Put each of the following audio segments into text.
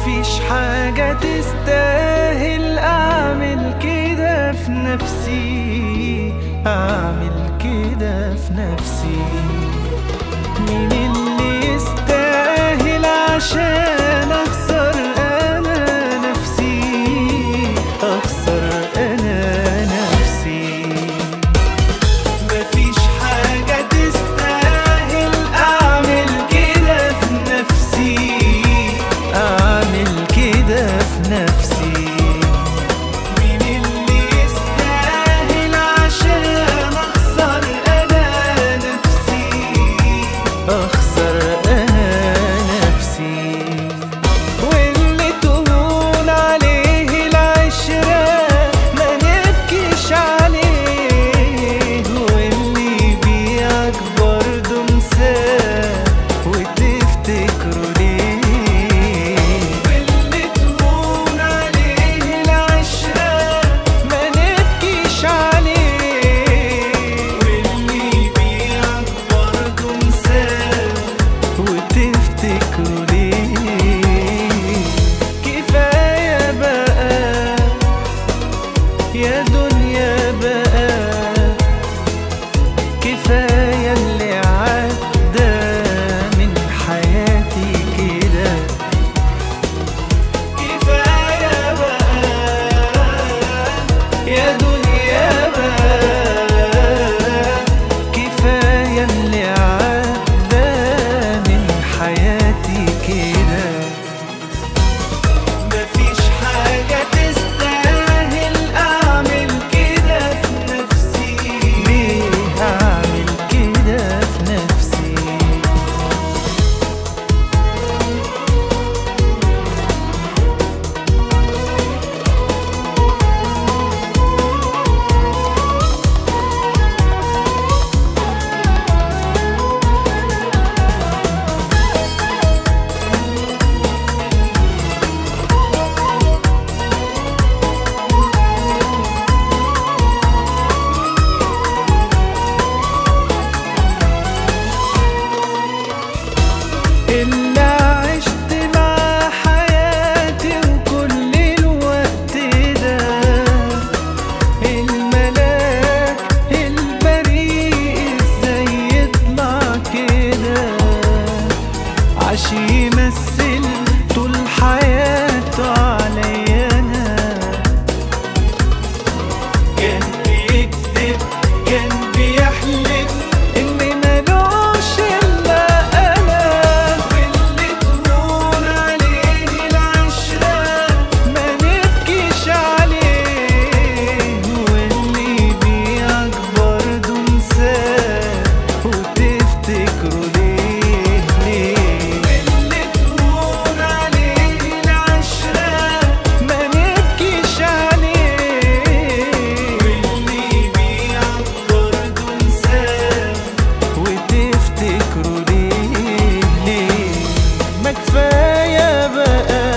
مفيش حاجة تستاهل أعمل كده في نفسي، أعمل كده في نفسي. مين اللي يستاهل عشان أخسر أنا نفسي، أخسر أنا نفسي؟ مفيش حاجة تستاهل أعمل كده في نفسي، أعمل كده في نفسي. مين اللي يستاهل عشان أخسر أنا نفسي، أخسر أنا نفسي؟ واللي تهون عليه العشرة ما نبكيش عليه، واللي يبيعك برضه انساه وتفتكره ليه. واللي تهون عليه العشرة ما نبكيش عليه، واللي يبيعك برضه انساه وتفتكره ليه. كفاية بقى يا دنيا بقى، كفاية اللي عدى من حياتي كده. كفاية بقى يا دنيا بقى، كفاية اللي عدى من حياتي كده. مفيش حاجة تستاهل أعمل كده في نفسي، ليه أعمل كده في نفسي؟ اللي عشت مع حياتي وكل الوقت ده، الملاك البريء ازاي يطلع كده؟ عاش يمثل طول حياته عليا أنا، كان بيكذب كان بيحلف إن ملوش إلا أنا. واللي تهون عليه العشرة ما نبكيش عليه، واللي يبيعك برضه انساه وتفتكره ليه ليه. واللي تهون عليه العشرة ما نبكيش عليه، واللي يبيعك برضه انساه وتفتكره ليه ليه. ما كفاية بقى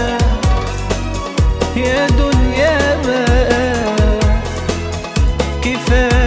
يا دنيا بقى، كفاية